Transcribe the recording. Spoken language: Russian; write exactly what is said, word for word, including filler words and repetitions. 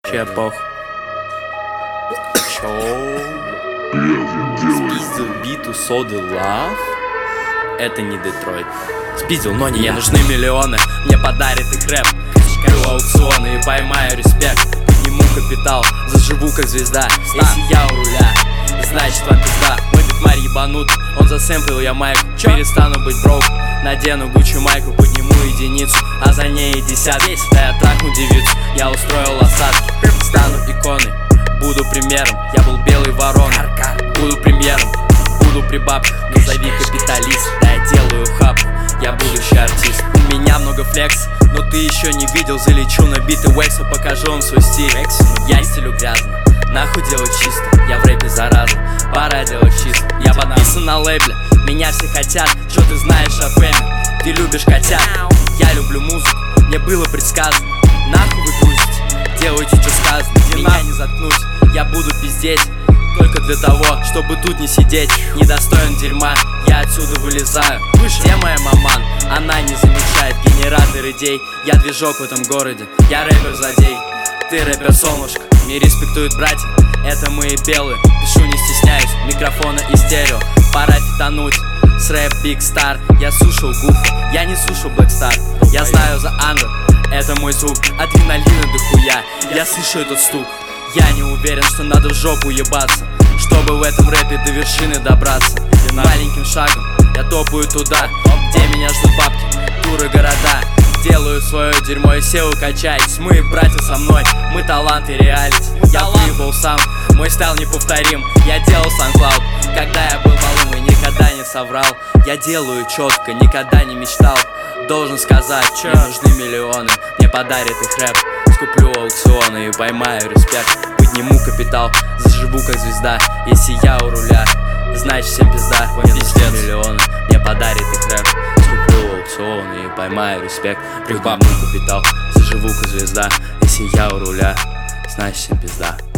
Че пох? Чё? Спиздил биту соды лав? Это не Детройт. Спиздил, но не я. Мне нужны миллионы, мне подарит их рэп. Качкаю аукционы и поймаю респект. Подниму капитал, заживу как звезда. Если я у руля, значит вам пизда. Мой битмарь ебанут, он засэмплил я майку. Перестану быть броук, надену Гуччи майку. Подниму единицу, а за ней и десятки. Да я трахну девицу, я устроил осадки. Стану иконой, буду примером. Я был белый ворон, буду премьером. Буду при бабках, назови капиталист. Да я делаю хап, я будущий артист. У меня много флекс, но ты еще не видел. Залечу на биты Уэкса, покажу вам свой стиль. Я стилю грязно, нахуй делать чисто. Я в рэпе зараза, пора делать чисто. Я подписан на лейбле, меня все хотят. Что ты знаешь о фэме? Ты любишь котят. Я люблю музыку, мне было предсказано. Нахуй вы грузите, делайте, что сказано. Меня не заткнуть, я буду пиздеть только для того, чтобы тут не сидеть. Недостоин дерьма, я отсюда вылезаю. Где моя маман? Она не замечает генератор идей. Я движок в этом городе, я рэпер-злодей. Ты рэпер-солнышко, мне респектуют братья. Это мы белые, пишу не стесняюсь. Микрофона и стерео, пора фитануть с рэп Big Star. Я слушал Гуфа, я не слушал Black Star. Я знаю за андер, это мой звук. Адреналина дохуя, я слышу этот стук. Я не уверен, что надо в жопу ебаться, чтобы в этом рэпе до вершины добраться. Маленьким шагом я топаю туда, где меня ждут бабки, туры города. Делаю свое дерьмо и сеу качаюсь. Мы братья со мной, мы таланты реалити. Я выебал сам, мой стайл неповторим. Я делал SoundCloud, когда я был малым и никогда не соврал. Я делаю четко, никогда не мечтал. Должен сказать, мне нужны миллионы, мне подарит их рэп. Скуплю аукционы и поймаю респект. Подниму капитал, заживу как звезда. Если я у руля, значит всем пизда. Мне нужны миллионы, мне подарит их рэп. Скуплю аукционы и поймаю респект. Подниму капитал, заживу как звезда. Если я у руля, значит всем пизда.